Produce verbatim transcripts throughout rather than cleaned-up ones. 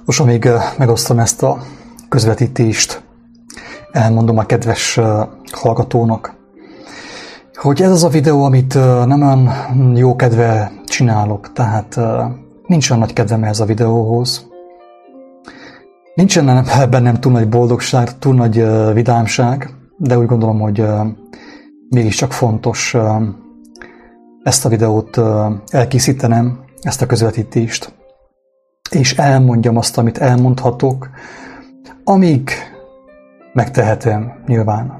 Most amíg megosztom ezt a közvetítést, elmondom a kedves hallgatónak, hogy ez az a videó, amit nem olyan jó kedvel csinálok, tehát nincs olyan nagy kedvem ez a videóhoz. Nincsen bennem túl nagy boldogság, túl nagy vidámság, de úgy gondolom, hogy mégiscsak fontos ezt a videót elkészítenem, ezt a közvetítést, és elmondjam azt, amit elmondhatok, amíg megtehetem nyilván.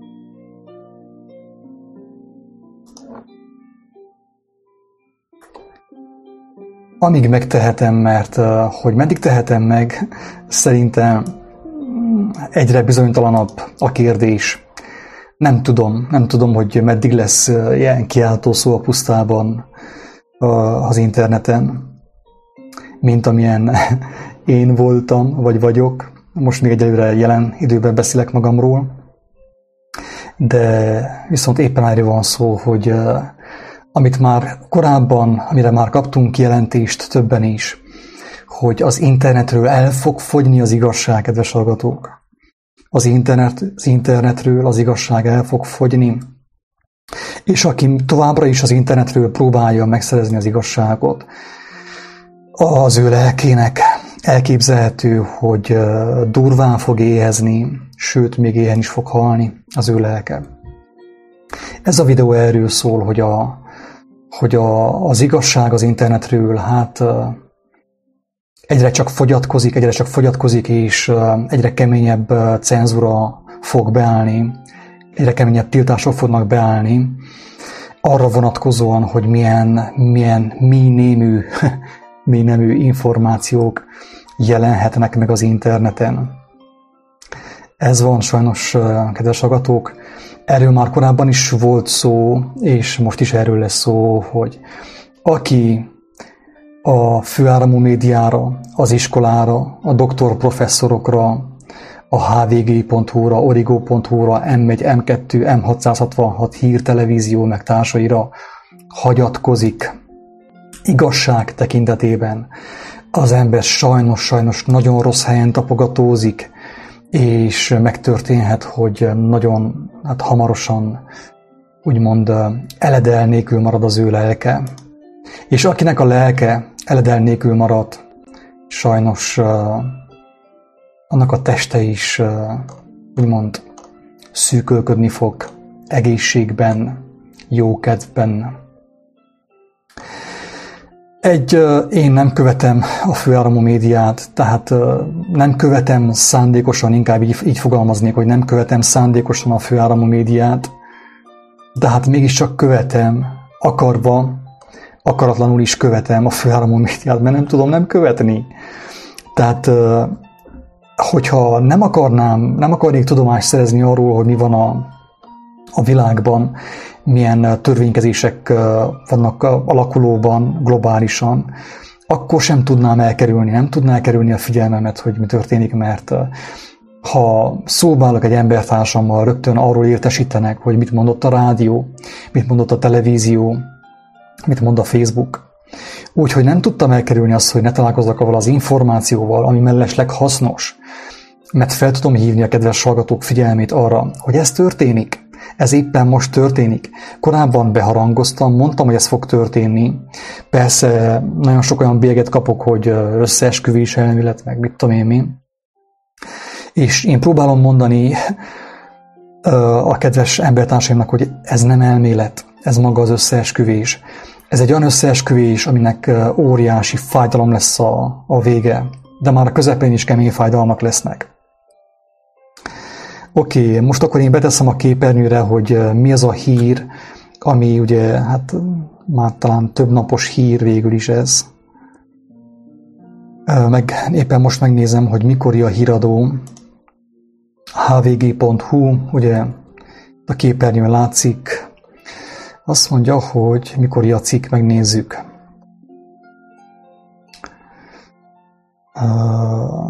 Amíg megtehetem, mert hogy meddig tehetem meg, szerintem egyre bizonytalanabb a kérdés. Nem tudom, nem tudom, hogy meddig lesz ilyen kiáltó szó a pusztában az interneten, mint amilyen én voltam, vagy vagyok. Most még egyelőre jelen időben beszélek magamról, de viszont éppen erről van szó, hogy amit már korábban, amire már kaptunk jelentést többen is, hogy az internetről el fog fogyni az igazság, kedves hallgatók. Az, internet, az internetről az igazság el fog fogyni, és aki továbbra is az internetről próbálja megszerezni az igazságot, az ő lelkének elképzelhető, hogy durván fog éhezni, sőt, még éhen is fog halni az ő lelke. Ez a videó erről szól, hogy, a, hogy a, az igazság az internetről hát egyre csak fogyatkozik, egyre csak fogyatkozik, és egyre keményebb cenzúra fog beállni, egyre keményebb tiltások fognak beállni, arra vonatkozóan, hogy milyen, milyen mi némű, mi nemű információk jelenhetnek meg az interneten. Ez van sajnos, kedves hallgatók. Erről már korábban is volt szó, és most is erről lesz szó, hogy aki a főáramú médiára, az iskolára, a doktor professzorokra, a há vé gé pont hú-ra, origo pont hú-ra, em egy, em kettő, em hatszázhatvanhat hírtelevízió meg társaira hagyatkozik igazság tekintetében, az ember sajnos, sajnos nagyon rossz helyen tapogatózik, és megtörténhet, hogy nagyon hát hamarosan úgymond eledel nélkül marad az ő lelke. És akinek a lelke eledel nélkül marad, sajnos uh, annak a teste is uh, úgymond szűkölködni fog egészségben, jókedvben. Egy, uh, én nem követem a főáramú médiát, tehát uh, nem követem szándékosan, inkább így, így fogalmaznék, hogy nem követem szándékosan a főáramú médiát, de hát mégiscsak követem, akarva, akaratlanul is követem a főáramú médiát, mert nem tudom nem követni. Tehát, hogyha nem akarnám, nem akarnék tudomást szerezni arról, hogy mi van a, a világban, milyen törvénykezések vannak alakulóban, globálisan, akkor sem tudnám elkerülni, nem tudná elkerülni a figyelmemet, hogy mi történik, mert ha szóba állok egy embertársammal, rögtön arról értesítenek, hogy mit mondott a rádió, mit mondott a televízió, mit mond a Facebook. Úgyhogy nem tudtam elkerülni azt, hogy ne találkozzak avval az információval, ami mellesleg hasznos, mert fel tudom hívni a kedves hallgatók figyelmét arra, hogy ez történik, ez éppen most történik. Korábban beharangoztam, mondtam, hogy ez fog történni. Persze nagyon sok olyan bélyeget kapok, hogy összeesküvés elmélet, meg mit tudom én mi. És én próbálom mondani a kedves embertársaimnak, hogy ez nem elmélet, ez maga az összeesküvés. Ez egy olyan összeesküvés, aminek óriási fájdalom lesz a, a vége, de már a közepén is kemény fájdalmak lesznek. Oké, okay, most akkor én beteszem a képernyőre, hogy mi az a hír, ami ugye, hát már talán több napos hír végül is ez. Meg éppen most megnézem, hogy mikori a híradó. há vé gé pont hú, ugye a képernyőn látszik. Azt mondja, hogy mikori a cikk, megnézzük. Uh,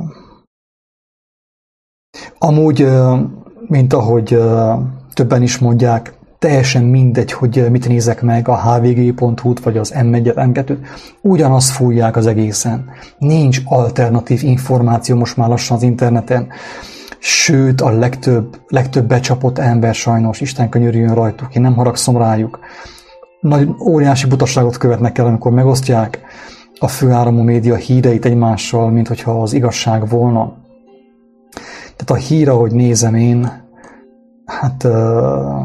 amúgy, uh, mint ahogy uh, többen is mondják, teljesen mindegy, hogy mit nézek meg, a há vé gé pont hú-t vagy az em egyet, em kettőt, ugyanazt fújják az egészen. Nincs alternatív információ most már lassan az interneten, sőt a legtöbb, legtöbb becsapott ember sajnos, Isten könyörüljön rajtuk, én nem haragszom rájuk. Nagy óriási butaságot követnek el, amikor megosztják a főáramú média híreit egymással, mint hogyha az igazság volna. Tehát a hír, ahogy nézem én, hát uh,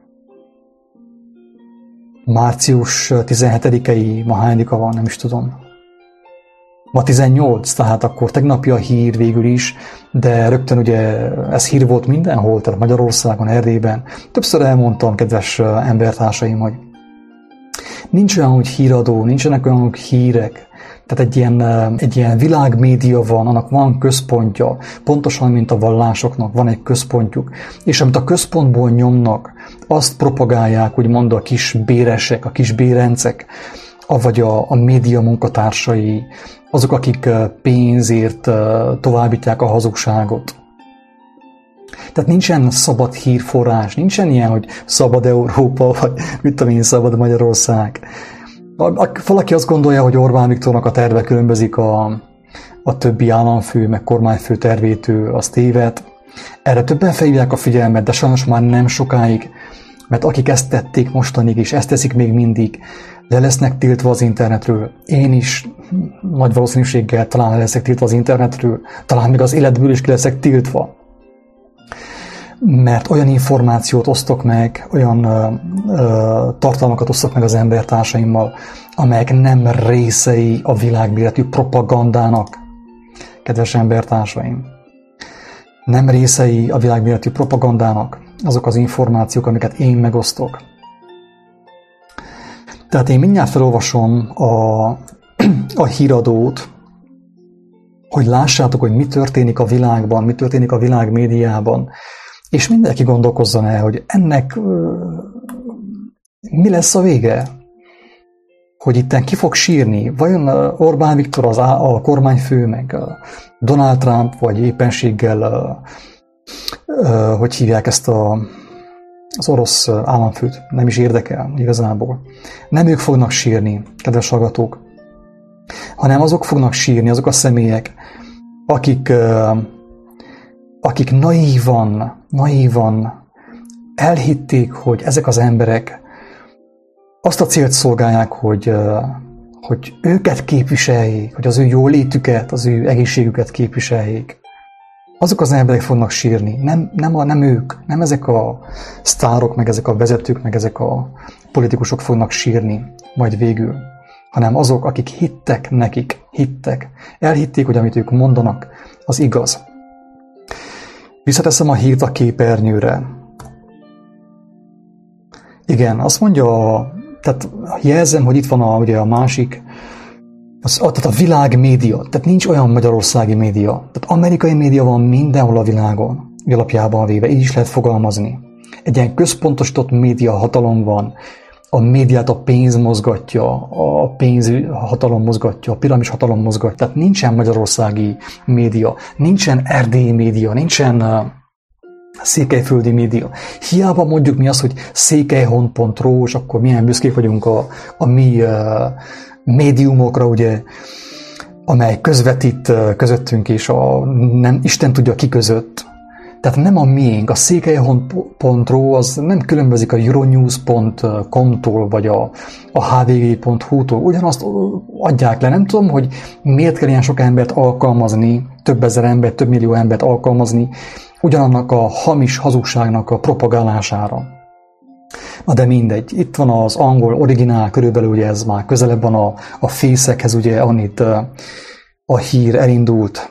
március tizenhetedikei, ma hányadika van, nem is tudom. Ma tizennyolc, tehát akkor tegnapi a hír végül is, de rögtön ugye ez hír volt mindenhol, tehát Magyarországon, Erdélyben. Többször elmondtam, kedves embertársaim, hogy nincs olyan, hogy híradó, nincsenek olyan, hogy hírek. Tehát egy ilyen, egy ilyen világmédia van, annak van központja, pontosan, mint a vallásoknak van egy központjuk, és amit a központból nyomnak, azt propagálják, úgymond a kis béresek, a kis bérencek, vagy a, a média munkatársai, azok, akik pénzért továbbítják a hazugságot. Tehát nincsen szabad hírforrás, nincsen ilyen, hogy szabad Európa, vagy mit tudom én, szabad Magyarország. Valaki azt gondolja, hogy Orbán Viktornak a terve különbözik a, a többi államfő, meg kormányfő tervétől, az téved. Erre többen felhívják a figyelmet, de sajnos már nem sokáig, mert akik ezt tették mostanig is, ezt teszik még mindig, le lesznek tiltva az internetről. Én is nagy valószínűséggel talán le leszek tiltva az internetről, talán még az életből is ki leszek tiltva. Mert olyan információt osztok meg, olyan ö, ö, tartalmakat osztok meg az embertársaimmal, amelyek nem részei a világméretű propagandának, kedves embertársaim. Nem részei a világméretű propagandának azok az információk, amiket én megosztok. Tehát én mindjárt felolvasom a, a híradót, hogy lássátok, hogy mi történik a világban, mi történik a világ médiában, és mindenki gondolkozzon el, hogy ennek uh, mi lesz a vége? Hogy itten ki fog sírni? Vajon Orbán Viktor az a, a kormányfő, meg a Donald Trump, vagy éppenséggel, uh, uh, hogy hívják ezt a, az orosz államfőt? Nem is érdekel igazából. Nem ők fognak sírni, kedves hallgatók, hanem azok fognak sírni, azok a személyek, akik... Uh, akik naívan, naívan elhitték, hogy ezek az emberek azt a célt szolgálják, hogy, hogy őket képviseljék, hogy az ő jólétüket, az ő egészségüket képviseljék. Azok az emberek fognak sírni, nem, nem, a, nem ők, nem ezek a sztárok, meg ezek a vezetők, meg ezek a politikusok fognak sírni majd végül, hanem azok, akik hittek nekik, hittek, elhitték, hogy amit ők mondanak, az igaz. Visszateszem a hírt a képernyőre. Igen, azt mondja, tehát jelzem, hogy itt van a, ugye a másik, az, tehát a világ média, tehát nincs olyan magyarországi média. Tehát amerikai média van mindenhol a világon, alapjában véve, így is lehet fogalmazni. Egy ilyen központosított média hatalom van, a médiát a pénz mozgatja, a pénz hatalom mozgatja, a piramis hatalom mozgatja. Tehát nincsen magyarországi média, nincsen erdélyi média, nincsen uh, székelyföldi média. Hiába mondjuk mi az, hogy székelyhon pont ro, és akkor milyen büszkék vagyunk a, a mi uh, médiumokra, ugye, amely közvetít uh, közöttünk, és a, nem, Isten tudja ki között. Tehát nem a miénk, a székelyhon pont ro az nem különbözik a euronews pont com-tól, vagy a, a há vé gé pont hú-tól. Ugyanazt adják le. Nem tudom, hogy miért kell ilyen sok embert alkalmazni, több ezer embert, több millió embert alkalmazni, ugyanannak a hamis hazugságnak a propagálására. Na de mindegy. Itt van az angol originál, körülbelül ugye ez már közelebb van a, a fészekhez, ugye, amit a hír elindult.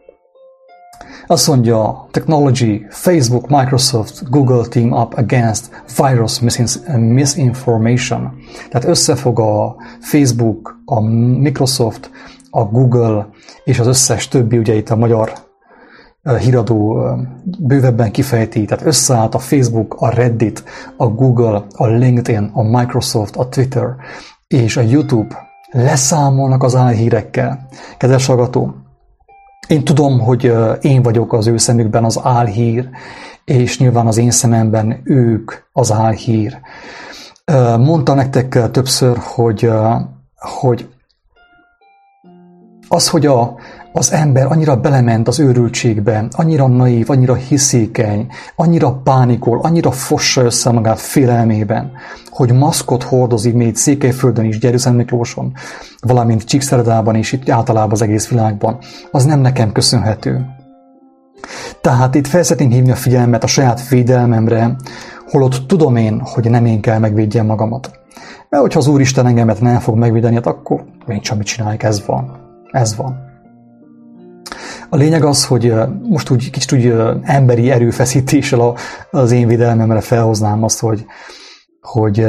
Azt mondja, technology, Facebook, Microsoft, Google team up against virus misinformation. Tehát összefog a Facebook, a Microsoft, a Google és az összes többi, ugye itt a magyar híradó bővebben kifejti, tehát összeállt a Facebook, a Reddit, a Google, a LinkedIn, a Microsoft, a Twitter és a YouTube. Leszámolnak az álhírekkel. Kedves hallgató, Én tudom, hogy én vagyok az ő szemükben az álhír, és nyilván az én szememben ők az álhír. Mondtam nektek többször, hogy, hogy az, hogy a, az ember annyira belement az őrültségbe, annyira naív, annyira hiszékeny, annyira pánikol, annyira fossa össze magát félelmében, hogy maszkot hordozik még Székelyföldön is, Gyergyószent Miklóson, valamint Csíkszeredában és itt általában az egész világban, az nem nekem köszönhető. Tehát itt fel szeretném hívni a figyelmet a saját védelmemre, holott tudom én, hogy nem én kell megvédjem magamat. Mert hogyha az Úristen engemet nem fog megvédeni, hát akkor én csak mit csináljuk, ez van. Ez van. A lényeg az, hogy most úgy kicsit úgy emberi erőfeszítéssel az én védelmemre felhoznám azt, hogy, hogy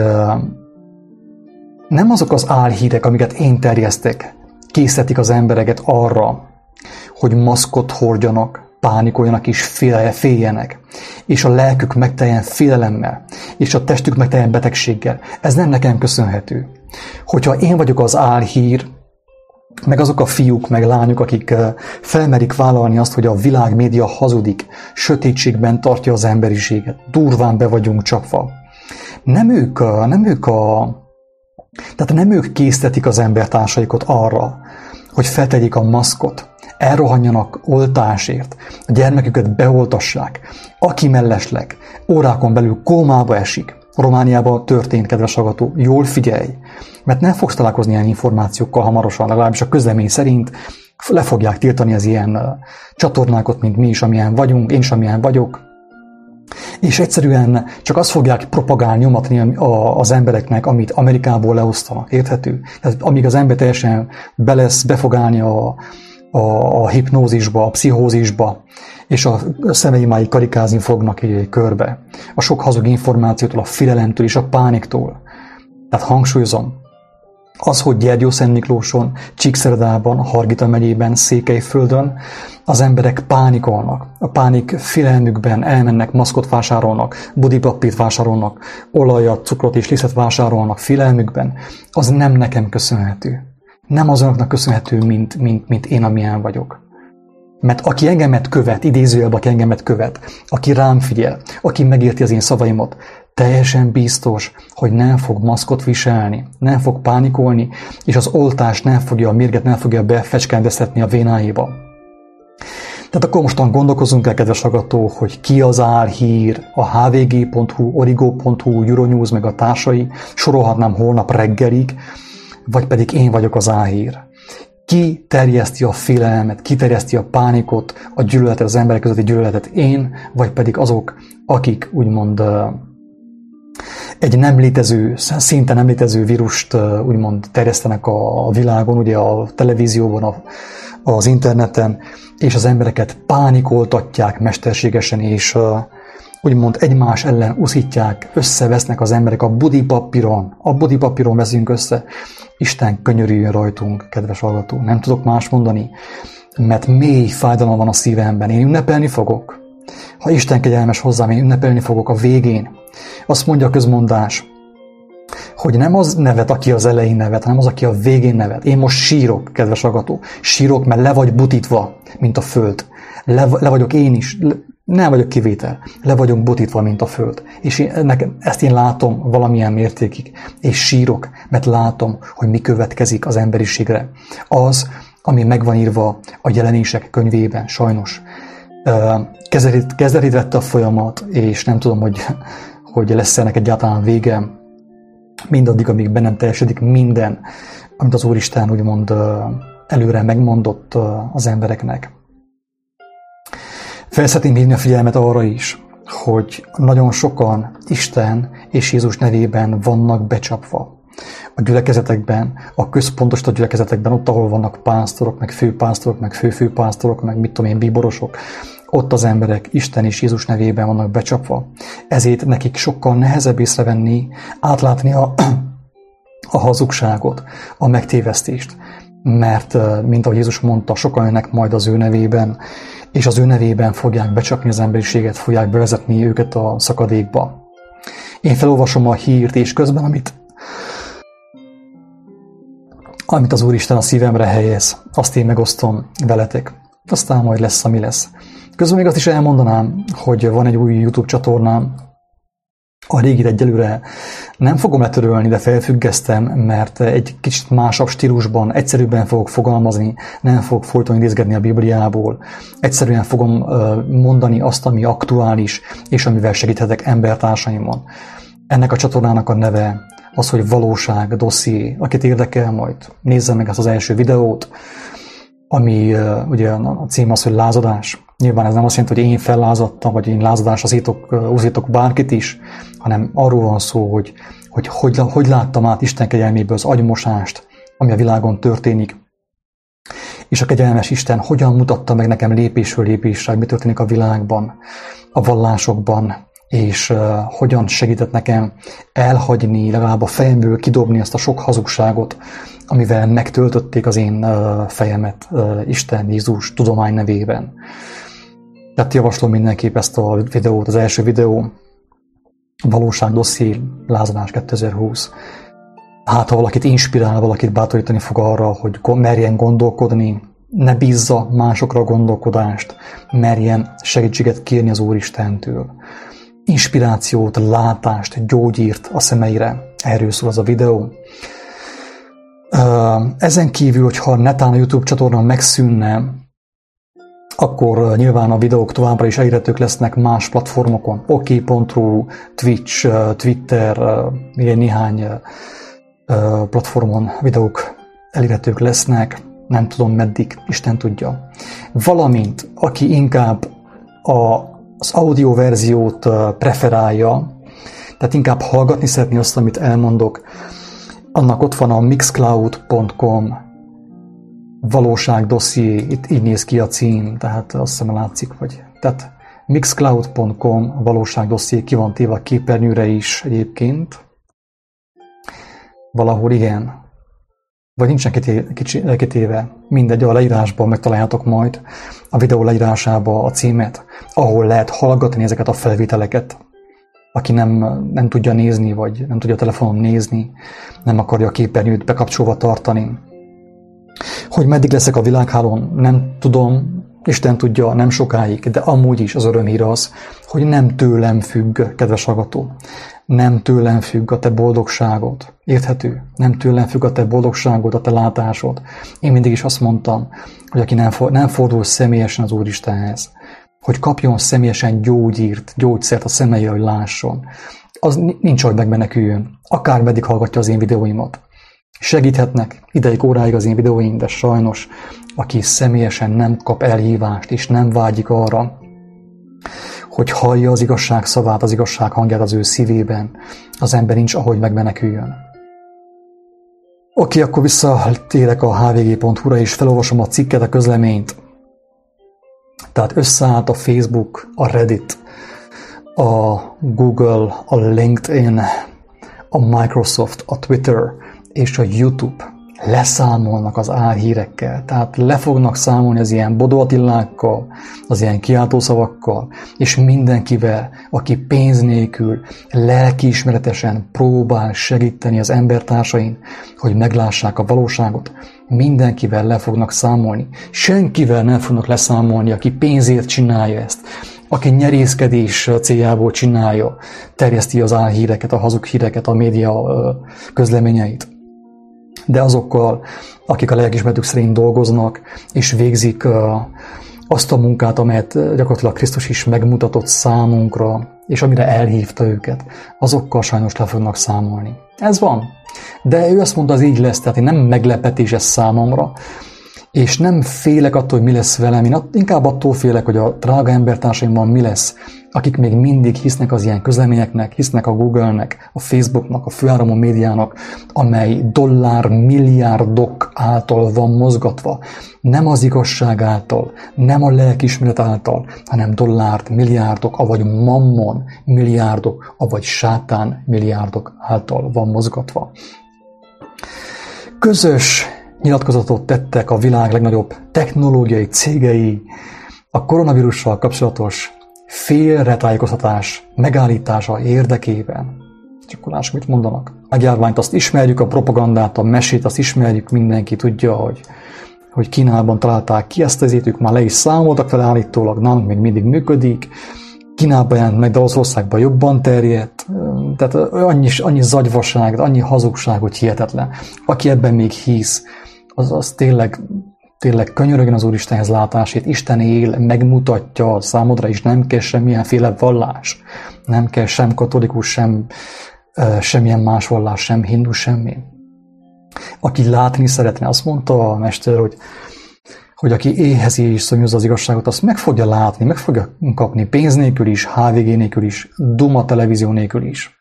nem azok az álhírek, amiket én terjesztek, készítik az embereket arra, hogy maszkot hordjanak, pánikoljanak és féljenek, és a lelkük megteljen félelemmel, és a testük megteljen betegséggel. Ez nem nekem köszönhető. Hogyha én vagyok az álhír, meg azok a fiúk, meg lányok, akik felmerik vállalni azt, hogy a világ média hazudik, sötétségben tartja az emberiséget, durván be vagyunk csapva. Nem ők, nem ők a... Tehát nem ők késztetik az embertársaikat arra, hogy feltegyék a maszkot, elrohanjanak oltásért, a gyermeküket beoltassák, aki mellesleg órákon belül kómába esik. Romániában történt, kedves hallgató, jól figyelj, mert nem fogsz találkozni ilyen információkkal hamarosan, legalábbis a közlemény szerint le fogják tiltani az ilyen csatornákat, mint mi is, amilyen vagyunk, én is, amilyen vagyok, és egyszerűen csak azt fogják propagálni, nyomatni az embereknek, amit Amerikából leosztanak, érthető? Tehát amíg az ember teljesen be lesz, be fog állni a, a, a hipnózisba, a pszichózisba, és a szemeimáig karikázni fognak egy körbe. A sok hazug információtól, a félelemtől és a pániktól. Tehát hangsúlyozom, az, hogy Gyergyószent Miklóson, Csíkszeredában, Hargita megyében, Székelyföldön az emberek pánikolnak. A pánik félelmükben elmennek, maszkot vásárolnak, budipapírt vásárolnak, olajat, cukrot és lisztet vásárolnak félelmükben, az nem nekem köszönhető. Nem azonoknak köszönhető, mint, mint, mint én, amilyen vagyok. Mert aki engemet követ, idézőjelben aki engemet követ, aki rám figyel, aki megérti az én szavaimat, teljesen biztos, hogy nem fog maszkot viselni, nem fog pánikolni, és az oltás nem fogja, a mérget nem fogja befecskendeztetni a vénáiba. Tehát akkor mostan gondolkozunk el, kedves hallgató, hogy ki az álhír, a há vé gé pont hú, origo pont hú, Euronews meg a társai, sorolhatnám holnap reggelig, vagy pedig én vagyok az álhír. Ki terjeszti a félelmet, ki terjeszti a pánikot, a gyűlöletet, az emberek közötti gyűlöletet, én, vagy pedig azok, akik úgymond egy nem létező, szinte nem létező vírust úgymond terjesztenek a világon, ugye a televízióban, az interneten, és az embereket pánikoltatják mesterségesen, és úgymond egymás ellen uszítják, összevesznek az emberek a budipapíron. A budipapíron veszünk össze. Isten könyörüljön rajtunk, kedves hallgató. Nem tudok más mondani, mert mély fájdalom van a szívemben. Én ünnepelni fogok. Ha Isten kegyelmes hozzám, én ünnepelni fogok a végén. Azt mondja a közmondás, hogy nem az nevet, aki az elején nevet, hanem az, aki a végén nevet. Én most sírok, kedves hallgató. Sírok, mert le vagy butítva, mint a föld. Le, le vagyok én is. Le, nem vagyok kivétel. Le vagyok butítva, mint a föld. És én, nekem, ezt én látom valamilyen mértékig. És sírok, mert látom, hogy mi következik az emberiségre. Az, ami megvan írva a jelenések könyvében, sajnos. Kezelít, kezelít vette a folyamat, és nem tudom, hogy, hogy lesz ennek egyáltalán vége. Mindaddig, amíg bennem teljesedik minden, amit az Úristen úgymond előre megmondott az embereknek. Fel szeretném hívni a figyelmet arra is, hogy nagyon sokan Isten és Jézus nevében vannak becsapva. A gyülekezetekben, a központosított gyülekezetekben, ott, ahol vannak pásztorok, meg főpásztorok, meg főfőpásztorok, meg mit tudom én, bíborosok, ott az emberek Isten és Jézus nevében vannak becsapva. Ezért nekik sokkal nehezebb észrevenni, átlátni a, a hazugságot, a megtévesztést. Mert, mint ahogy Jézus mondta, sokan jönnek majd az ő nevében, és az ő nevében fogják becsapni az emberiséget, fogják bevezetni őket a szakadékba. Én felolvasom a hírt, és közben, amit, amit az Úristen a szívemre helyez, azt én megosztom veletek. aztán majd lesz, ami lesz. Közben még azt is elmondanám, hogy van egy új YouTube csatornám, a régit egyelőre nem fogom letörölni, de felfüggesztem, mert egy kicsit másabb stílusban, egyszerűbben fogok fogalmazni, nem fogok folyton idézgetni a Bibliából. Egyszerűen fogom mondani azt, ami aktuális, és amivel segíthetek embertársaimon. Ennek a csatornának a neve az, hogy Valóság dosszié. Akit érdekel, majd nézze meg ezt az első videót, ami ugye a cím az, hogy lázadás. Nyilván ez nem azt jelenti, hogy én fellázadtam, vagy én lázadásra úszítok bárkit is, hanem arról van szó, hogy hogy, hogy hogy láttam át Isten kegyelméből az agymosást, ami a világon történik, és a kegyelmes Isten hogyan mutatta meg nekem lépésről lépésre, hogy mi történik a világban, a vallásokban, és uh, hogyan segített nekem elhagyni, legalább a fejemből kidobni azt a sok hazugságot, amivel megtöltötték az én uh, fejemet uh, Isten, Jézus tudomány nevében. Tehát javaslom mindenképp ezt a videót, az első videó, Valóság dosszié, lázadás kétezer-húsz. Hát, ha valakit inspirál, valakit bátorítani fog arra, hogy merjen gondolkodni, ne bízza másokra a gondolkodást, merjen segítséget kérni az Úristentől. Inspirációt, látást, gyógyírt a szemeire. Erről szól az a videó. Ezen kívül, hogyha netán a YouTube csatorna megszűnne, akkor nyilván a videók továbbra is elérhetők lesznek más platformokon. ok pont ru, Twitch, Twitter, néhány platformon videók elérhetők lesznek. Nem tudom meddig, Isten tudja. Valamint, aki inkább a az audio verziót preferálja, tehát inkább hallgatni szeretné azt, amit elmondok, annak ott van a mixcloud pont com Valóság dosszié, itt így néz ki a cím, tehát azt hiszem látszik, vagy. Tehát mixcloud pont com Valóság dosszié, ki van téve a képernyőre is egyébként. Valahol igen. Vagy nincsen kitéve, mindegy, a leírásban megtaláljátok majd a videó leírásába a címet, ahol lehet hallgatni ezeket a felvételeket. Aki nem, nem tudja nézni, vagy nem tudja a telefonon nézni, nem akarja a képernyőt bekapcsolva tartani. Hogy meddig leszek a világhálón, nem tudom, Isten tudja, nem sokáig, de amúgy is az örömhír az, hogy nem tőlem függ, kedves hallgató. Nem tőlem függ a te boldogságod. Érthető? Nem tőlem függ a te boldogságod, a te látásod. Én mindig is azt mondtam, hogy aki nem, for, nem fordul személyesen az Úristenhez, hogy kapjon személyesen gyógyírt, gyógyszert a szemeire, hogy lásson, az nincs, hogy megmeneküljön. Akár meddig hallgatja az én videóimat. Segíthetnek ideig, óráig az én videóim, de sajnos, aki személyesen nem kap elhívást, és nem vágyik arra, hogy hallja az igazság szavát, az igazság hangját az ő szívében, az ember nincs, ahogy megmeneküljön. Oké, akkor visszatérek a há vé gé pont hú-ra, és felolvasom a cikket, a közleményt. Tehát összeállt a Facebook, a Reddit, a Google, a LinkedIn, a Microsoft, a Twitter és a YouTube leszámolnak az álhírekkel, tehát le fognak számolni az ilyen Bodó Attilákkal, az ilyen kiáltószavakkal, és mindenkivel, aki pénz nélkül, lelkiismeretesen próbál segíteni az embertársain, hogy meglássák a valóságot, mindenkivel le fognak számolni. Senkivel nem fognak leszámolni, aki pénzért csinálja ezt, aki nyerészkedés céljából csinálja, terjeszti az álhíreket, a hazug híreket, a média közleményeit. De azokkal, akik a lelkiismeretük szerint dolgoznak, és végzik uh, azt a munkát, amelyet gyakorlatilag Krisztus is megmutatott számunkra, és amire elhívta őket, azokkal sajnos le fognak számolni. Ez van. De ő azt mondta, az így lesz, tehát én nem meglepetés ez számomra, és nem félek attól, hogy mi lesz velem, én inkább attól félek, hogy a drága embertársaimmal mi lesz, akik még mindig hisznek az ilyen közleményeknek, hisznek a Google-nek, a Facebooknak, a főáramú médiának, amely dollár milliárdok által van mozgatva. Nem az igazság által, nem a lelkiismeret által, hanem dollár milliárdok, avagy mammon milliárdok, avagy sátán milliárdok által van mozgatva. Közös nyilatkozatot tettek a világ legnagyobb technológiai cégei a koronavírussal kapcsolatos félretájékoztatás megállítása érdekében. Csak akkor lássuk, mit mondanak. A járványt azt ismerjük, a propagandát, a mesét azt ismerjük, mindenki tudja, hogy hogy Kínában találták ki ezt az ők már le is számoltak vele állítólag, nálunk még mindig működik. Kínában jelent meg, de Oroszországban jobban terjedt. Tehát annyi, annyi zagyvaság, annyi hazugság, hogy hihetetlen. Aki ebben még hisz, az, az tényleg, tényleg könyörögjön az Úristenhez látásét. Isten él, megmutatja számodra is, nem kell semmilyenféle vallás. Nem kell sem katolikus, sem semmilyen más vallás, sem hindu, semmi. Aki látni szeretne, azt mondta a mester, hogy, hogy aki éhezi és szomjazza az igazságot, azt meg fogja látni, meg fogja kapni pénz nélkül is, há vé gé nélkül is, Duma televízió nélkül is.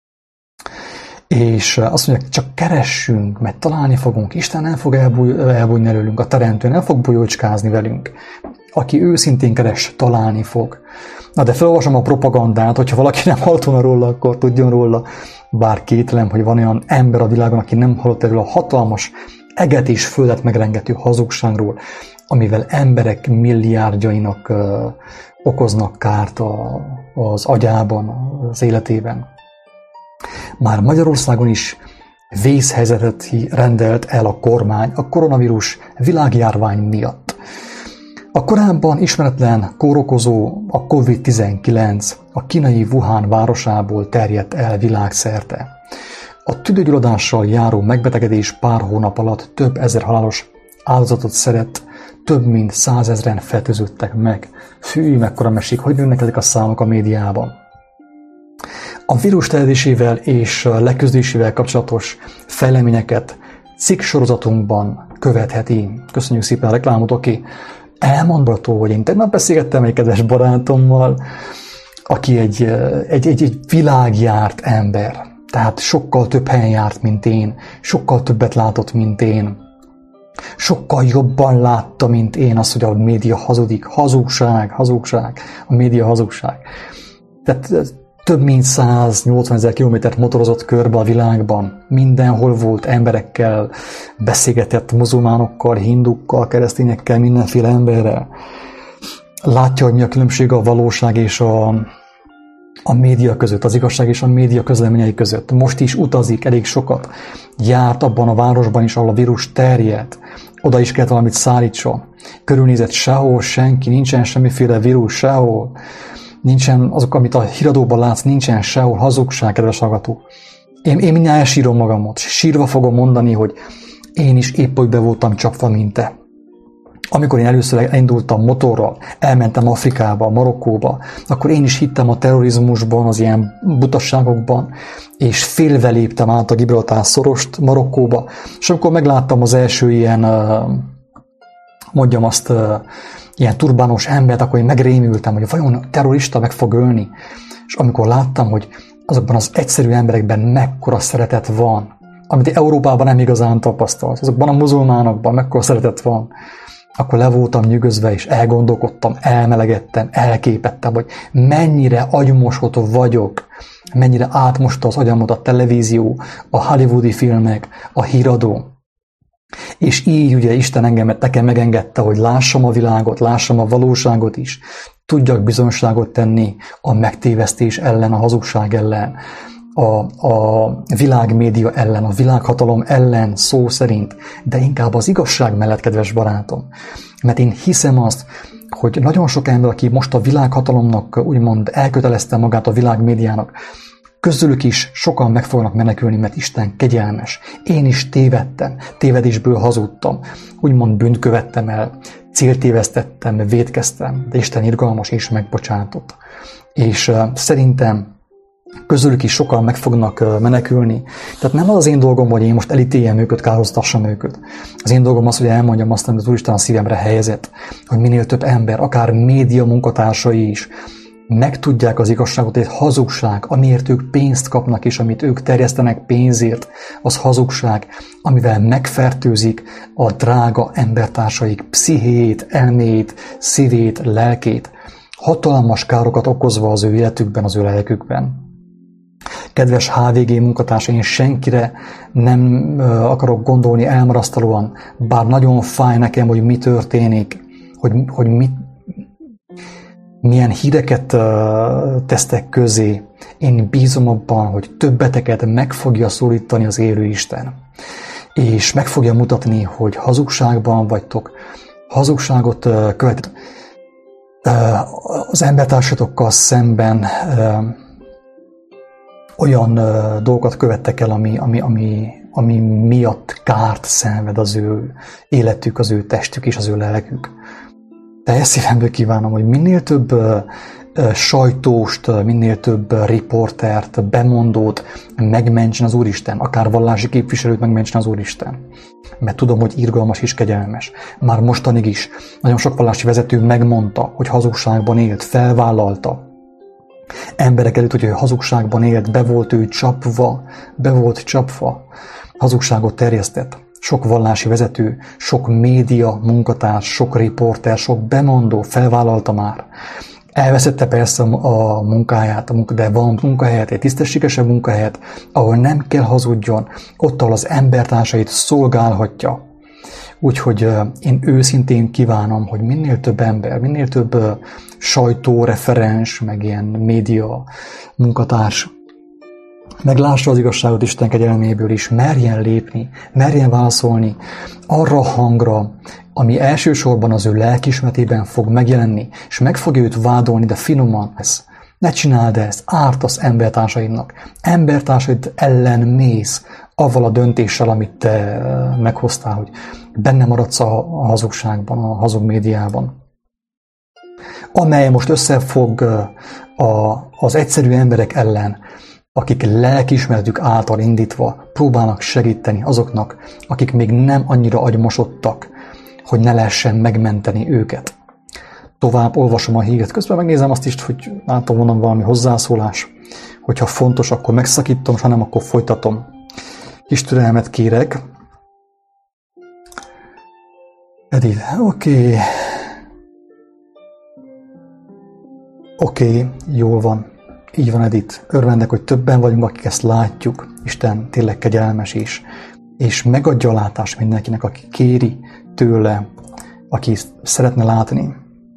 És azt mondja, csak keressünk, mert találni fogunk, Isten nem fog elbúj, elbújni előlünk, a teremtő nem fog bujócskázni velünk. Aki őszintén keres, találni fog. Na de felolvasom a propagandát, hogyha valaki nem hallott volna róla, akkor tudjon róla, bár kétlem, hogy van olyan ember a világon, aki nem hallott erről a hatalmas eget és földet megrengető hazugságról, amivel emberek milliárdjainak uh, okoznak kárt a, az agyában, az életében. Már Magyarországon is vészhelyzetet rendelt el a kormány a koronavírus világjárvány miatt. A korábban ismeretlen kórokozó, a kovid tizenkilenc a kínai Wuhan városából terjedt el világszerte. A tüdőgyulladással járó megbetegedés pár hónap alatt több ezer halálos áldozatot szedett, több mint százezren fertőzöttek meg. Fű, mekkora mesék, hogy nőnek ezek a számok a médiában. A vírus terjedésével és leküzdésével kapcsolatos fejleményeket cikksorozatunkban követheti. Köszönjük szépen a reklámot, oké. Elmondható, hogy én tegnap beszélgettem egy kedves barátommal, aki egy, egy, egy, egy világjárt ember. Tehát sokkal több helyen járt, mint én, sokkal többet látott, mint én. Sokkal jobban látta, mint én azt, hogy a média hazudik. Hazugság, hazugság, a média hazugság. Tehát több mint száznyolcvanezer kilométert motorozott körbe a világban. Mindenhol volt, emberekkel beszélgetett, muzulmánokkal, hindukkal, keresztényekkel, mindenféle emberrel. Látja, hogy mi a különbség a valóság és a, a média között, az igazság és a média közleményei között. Most is utazik elég sokat. Járt abban a városban is, ahol a vírus terjed. Oda is kellett valamit szállítson. Körülnézett, sehol senki, nincsen semmiféle vírus, sehol. Nincsen azok, amit a híradóban látsz, nincsen sehol hazugság, kedves hallgató. Én, én mindjárt elsírom magamot, sírva fogom mondani, hogy én is épp úgy be voltam csapva, mint te. Amikor én először elindultam motorral, elmentem Afrikába, Marokkóba, akkor én is hittem a terrorizmusban, az ilyen butasságokban, és félve léptem át a Gibraltár szorost Marokkóba, és amikor megláttam az első ilyen, mondjam azt, ilyen turbános embert, akkor én megrémültem, hogy vajon terrorista meg fog ölni. És amikor láttam, hogy azokban az egyszerű emberekben mekkora szeretet van, amit Európában nem igazán tapasztalt, azokban a muzulmánokban mekkora szeretet van, akkor le voltam nyűgözve, és elgondolkodtam, elmelegettem, elképettem, hogy mennyire agymosott vagyok, mennyire átmosta az agyamot a televízió, a hollywoodi filmek, a híradó. És így ugye Isten engemet nekem megengedte, hogy lássam a világot, lássam a valóságot is, tudjak bizonyságot tenni a megtévesztés ellen, a hazugság ellen, a, a világmédia ellen, a világhatalom ellen szó szerint, de inkább az igazság mellett, kedves barátom. Mert én hiszem azt, hogy nagyon sok ember, aki most a világhatalomnak úgymond elkötelezte magát a világmédiának, közülük is sokan meg fognak menekülni, mert Isten kegyelmes. Én is tévedtem, tévedésből hazudtam, úgymond bűnt követtem el, céltévesztettem, vétkeztem, de Isten irgalmas és megbocsátott. És uh, szerintem közülük is sokan meg fognak uh, menekülni. Tehát nem az az én dolgom, hogy én most elítéljem őket, kárhoztassam őket. Az én dolgom az, hogy elmondjam azt, amit az Úristen a szívemre helyezett, hogy minél több ember, akár média munkatársai is, megtudják az igazságot, egy hazugság, amiért ők pénzt kapnak, és amit ők terjesztenek pénzért, az hazugság, amivel megfertőzik a drága embertársaik pszichéjét, elméjét, szívét, lelkét, hatalmas károkat okozva az ő életükben, az ő lelkükben. Kedves há vé gé munkatársa, én senkire nem akarok gondolni elmarasztalóan, bár nagyon fáj nekem, hogy mi történik, hogy, hogy mit milyen híreket uh, tesztek közé. Én bízom abban, hogy többeteket meg fogja szólítani az élő Isten. és meg fogja mutatni, hogy hazugságban vagytok, hazugságot követett az embertársatokkal szemben, olyan dolgokat követtek el, ami, ami, ami, ami miatt kárt szenved az ő életük, az ő testük és az ő lelkük. Teljes szívemből kívánom, hogy minél több sajtóst, minél több riportert, bemondót megmentsen az Úristen, akár vallási képviselőt megmentsen az Úristen. Mert tudom, hogy irgalmas és kegyelmes. Már mostanig is nagyon sok vallási vezető megmondta, hogy hazugságban élt, felvállalta. Emberek előtt, hogy ő hazugságban élt, be volt ő csapva, be volt csapva, hazugságot terjesztett. Sok vallási vezető, sok média munkatárs, sok riporter, sok bemondó felvállalta már. Elveszette persze a munkáját, de van munkahelyet, egy tisztességesebb munkahelyet, ahol nem kell hazudjon, ott, ahol az embertársait szolgálhatja. Úgyhogy én őszintén kívánom, hogy minél több ember, minél több sajtóreferens, meg ilyen média munkatárs meglássa az igazságot Isten kegyelméből is, merjen lépni, merjen válaszolni arra a hangra, ami elsősorban az ő lelkiismeretében fog megjelenni, és meg fogja őt vádolni, de finoman. Ez, ne csináld ezt, ártasz embertársaidnak. Embertársaid ellen mész avval a döntéssel, amit te meghoztál, hogy benne maradsz a hazugságban, a hazug médiában. Amely most összefog a, az egyszerű emberek ellen, akik lelkiismeretük által indítva próbálnak segíteni azoknak, akik még nem annyira agymosodtak, hogy ne lehessen megmenteni őket. Tovább olvasom a híret, közben megnézem azt is, hogy látom volna valami hozzászólás. Hogyha fontos, akkor megszakítom, ha nem, akkor folytatom. Kis türelmet kérek. Edith, oké. Okay. Oké, okay, jól van. Így van, Edith. Örvendek, hogy többen vagyunk, akik ezt látjuk. Isten tényleg kegyelmes is. És megadja a látást mindenkinek, aki kéri tőle, aki szeretne látni.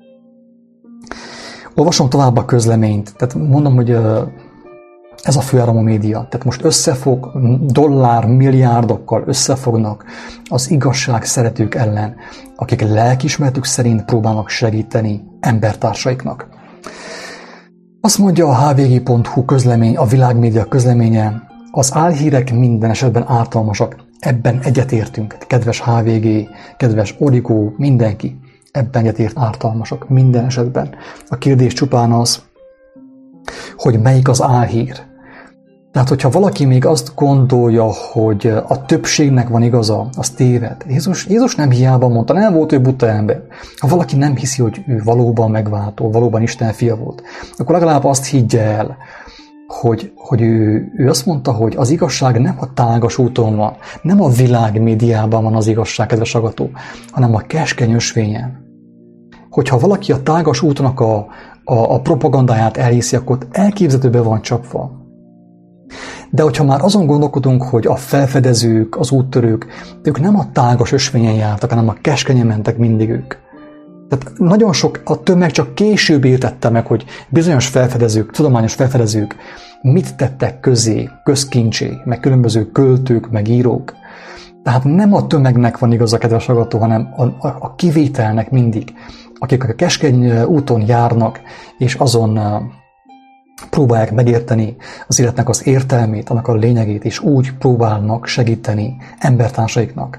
Olvasom tovább a közleményt. Tehát mondom, hogy ez a főáramú média. Tehát most összefog, dollár, milliárdokkal összefognak az igazság szeretők ellen, akik lelkiismeretük szerint próbálnak segíteni embertársaiknak. Azt mondja a há vé gé pont hú közlemény, a világmédia közleménye, az álhírek minden esetben ártalmasak. Ebben egyetértünk, kedves há vé gé, kedves Origó, mindenki. Ebben egyetért, ártalmasak minden esetben. A kérdés csupán az, hogy melyik az álhír. Tehát, hogyha valaki még azt gondolja, hogy a többségnek van igaza, az téved. Jézus, Jézus nem hiába mondta, nem volt ő buta ember. Ha valaki nem hiszi, hogy ő valóban megváltó, valóban Isten fia volt, akkor legalább azt higgye el, hogy, hogy ő, ő azt mondta, hogy az igazság nem a tágas úton van, nem a világ médiában van az igazság, kedves agató, hanem a keskeny ösvényen. Hogyha valaki a tágas útnak a, a, a propagandáját elhiszi, akkor elképzelhetőbe van csapva. De hogyha már azon gondolkodunk, hogy a felfedezők, az úttörők, ők nem a tágas ösvényen jártak, hanem a keskenyen mentek mindig ők. Tehát nagyon sok, a tömeg csak később értette meg, hogy bizonyos felfedezők, tudományos felfedezők mit tettek közé, közkincsé, meg különböző költők, meg írók. Tehát nem a tömegnek van igaza, kedves hallgató, hanem a, a, a kivételnek mindig, akik a keskeny úton járnak, és azon próbálják megérteni az életnek az értelmét, annak a lényegét, és úgy próbálnak segíteni embertársaiknak.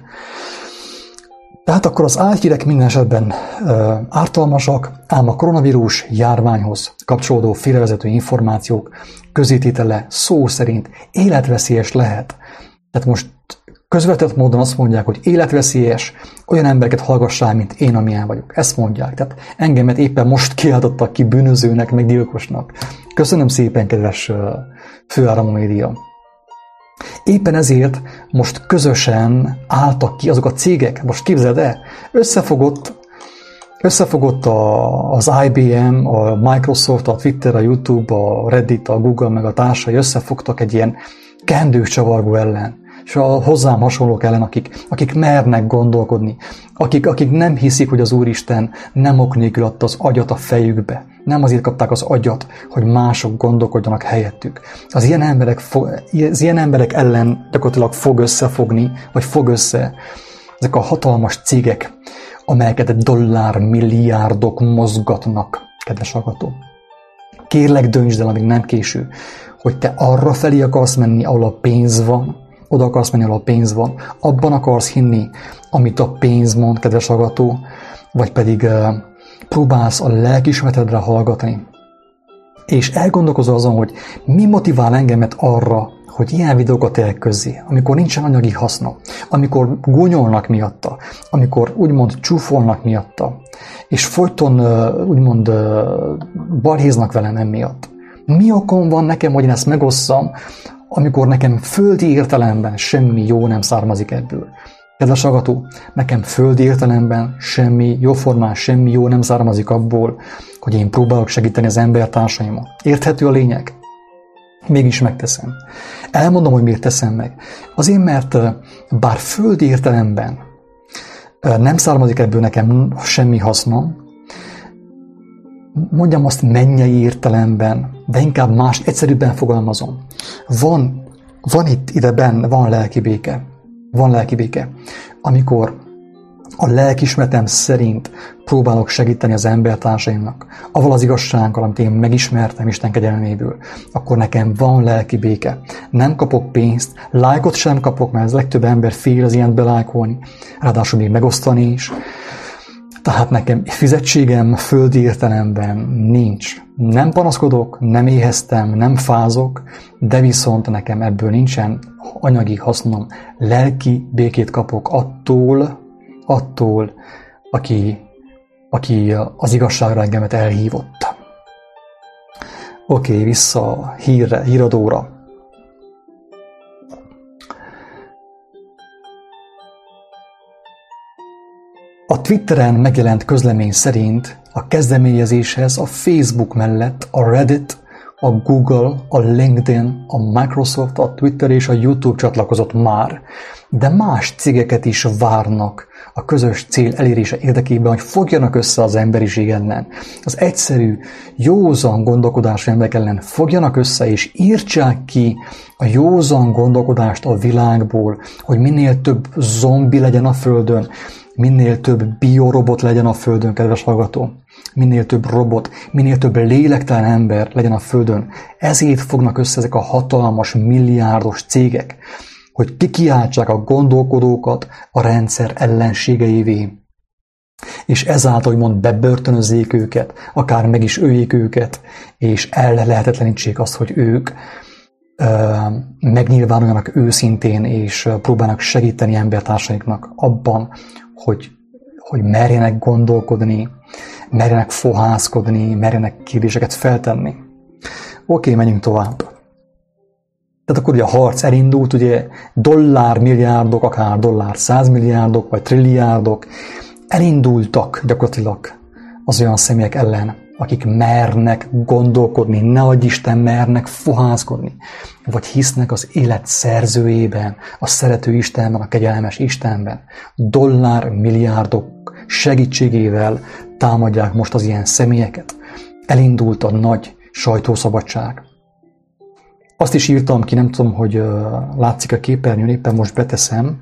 Tehát akkor az álhírek minden esetben ö, ártalmasak, ám a koronavírus járványhoz kapcsolódó félrevezető információk közététele szó szerint életveszélyes lehet. Tehát most közvetett módon azt mondják, hogy életveszélyes, olyan embereket hallgassál, mint én, amilyen vagyok. Ezt mondják. Tehát engemet éppen most kiáltottak ki bűnözőnek, meg gyilkosnak. Köszönöm szépen, kedves főáramú média. Éppen ezért most közösen álltak ki azok a cégek, most képzeld el, összefogott, összefogott a, az i bé em, a Microsoft, a Twitter, a YouTube, a Reddit, a Google, meg a társai összefogtak egy ilyen kendős csavargó ellen, és a hozzám hasonlók ellen, akik, akik mernek gondolkodni, akik, akik nem hiszik, hogy az Úristen nem ok nélkül adta az agyat a fejükbe, Nem azért kapták az agyat, hogy mások gondolkodjanak helyettük. Az ilyen emberek, az ilyen emberek ellen gyakorlatilag fog összefogni, vagy fog össze ezek a hatalmas cégek, amelyeket dollármilliárdok mozgatnak, kedves hallgató. Kérlek, döntsd el, amíg nem késő, hogy te arra felé akarsz menni, ahol a pénz van, oda akarsz menni, ahol a pénz van, abban akarsz hinni, amit a pénz mond, kedves hallgató, vagy pedig uh, próbálsz a lelkiismeretedre hallgatni, és elgondolkozol azon, hogy mi motivál engemet arra, hogy ilyen videókat tegyek közzé, amikor nincsen anyagi haszna, amikor gúnyolnak miatta, amikor úgymond csúfolnak miatta, és folyton uh, úgymond uh, balhéznak velem emiatt. Mi okom van nekem, hogy én ezt megosszam, amikor nekem földi értelemben semmi jó nem származik ebből. Kedves hallgató, nekem földi értelemben semmi jóformán, semmi jó nem származik abból, hogy én próbálok segíteni az embertársaimat. Érthető a lényeg? Mégis megteszem. Elmondom, hogy miért teszem meg. Azért, mert bár földi értelemben nem származik ebből nekem semmi hasznom, mondjam azt mennyei értelemben, de inkább más, egyszerűbben fogalmazom. Van, van itt ide benne, van lelki béke. Van lelki béke. Amikor a lelkiismeretem szerint próbálok segíteni az embertársaimnak, avval az igazsággal, amit én megismertem Isten kegyelméből, akkor nekem van lelki béke. Nem kapok pénzt, lájkot sem kapok, mert az legtöbb ember fél az ilyent belájkolni, ráadásul még megosztani is. Tehát nekem fizetségem földi értelemben nincs. Nem panaszkodok, nem éheztem, nem fázok, de viszont nekem ebből nincsen anyagi hasznom. Lelki békét kapok attól, attól, aki, aki az igazságra engemet elhívott. Oké, okay, vissza a hírre, híradóra. A Twitteren megjelent közlemény szerint a kezdeményezéshez a Facebook mellett a Reddit, a Google, a LinkedIn, a Microsoft, a Twitter és a YouTube csatlakozott már, de más cégeket is várnak a közös cél elérése érdekében, hogy fogjanak össze az emberiség ellen. Az egyszerű, józan gondolkodású emberek ellen fogjanak össze, és írtsák ki a józan gondolkodást a világból, hogy minél több zombi legyen a Földön, minél több biorobot legyen a Földön, kedves hallgató. Minél több robot, minél több lélektelen ember legyen a Földön. Ezért fognak össze ezek a hatalmas, milliárdos cégek, hogy kikiáltsák a gondolkodókat a rendszer ellenségeivé. És ezáltal, hogy mond, bebörtönözzék őket, akár meg is öljék őket, és el lehetetlenítsék azt, hogy ők ö, megnyilvánuljanak őszintén, és próbálnak segíteni embertársaiknak abban, hogy, hogy merjenek gondolkodni, merjenek fohászkodni, merjenek kérdéseket feltenni. Oké, okay, menjünk tovább. Tehát akkor ugye a harc elindult, ugye dollármilliárdok, akár dollár százmilliárdok, vagy trilliárdok elindultak gyakorlatilag az olyan személyek ellen, akik mernek gondolkodni, ne adj Isten, mernek fohászkodni, vagy hisznek az élet szerzőjében, a szerető Istenben, a kegyelmes Istenben. Dollármilliárdok segítségével támadják most az ilyen személyeket. Elindult a nagy sajtószabadság. Azt is írtam ki, nem tudom, hogy uh, látszik a képernyőn, éppen most beteszem,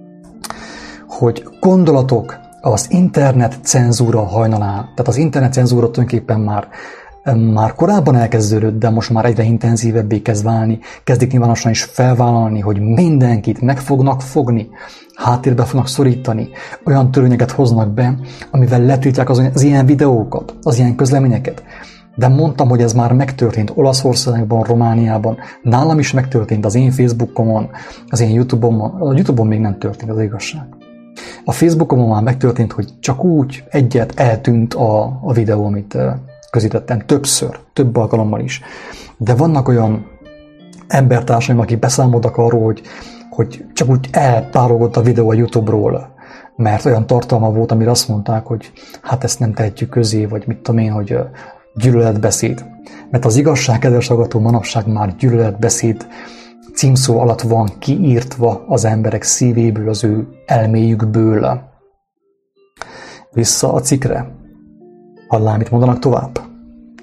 hogy gondolatok az internet cenzúra hajnalán, tehát az internet cenzúra tulajdonképpen már, már korábban elkezdődött, de most már egyre intenzívebbé kezd válni, kezdik nyilvánosan is felvállalni, hogy mindenkit meg fognak fogni, háttérbe fognak szorítani, olyan törvényeket hoznak be, amivel letiltják az, az ilyen videókat, az ilyen közleményeket. De mondtam, hogy ez már megtörtént Olaszországban, Romániában, nálam is megtörtént az én Facebookomon, az én YouTube-omon, a YouTube-on még nem történt az igazság. A Facebookomon már megtörtént, hogy csak úgy egyet eltűnt a, a videó, amit közítettem többször, több alkalommal is. De vannak olyan embertársaim, akik beszámoltak arról, hogy, hogy csak úgy eltárolgott a videó a YouTube-ról, mert olyan tartalma volt, amire azt mondták, hogy hát ezt nem tehetjük közé, vagy mit tudom én, hogy gyűlöletbeszéd. Mert az igazság, kedves hallgató, manapság már gyűlöletbeszéd címszó alatt van kiírtva az emberek szívéből, az ő elméjükből. Vissza a cikkre. Hallál, mit mondanak tovább?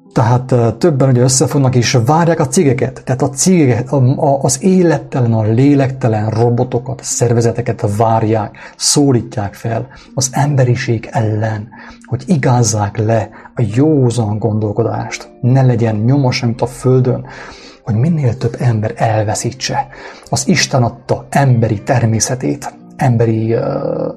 Tehát többen ugye összefognak és várják a cégeket. Tehát a cégeket, az élettelen, a lélektelen robotokat, szervezeteket várják, szólítják fel az emberiség ellen, hogy igázzák le a józan gondolkodást. Ne legyen nyoma semmit a földön, hogy minél több ember elveszítse az Isten adta emberi természetét, emberi uh,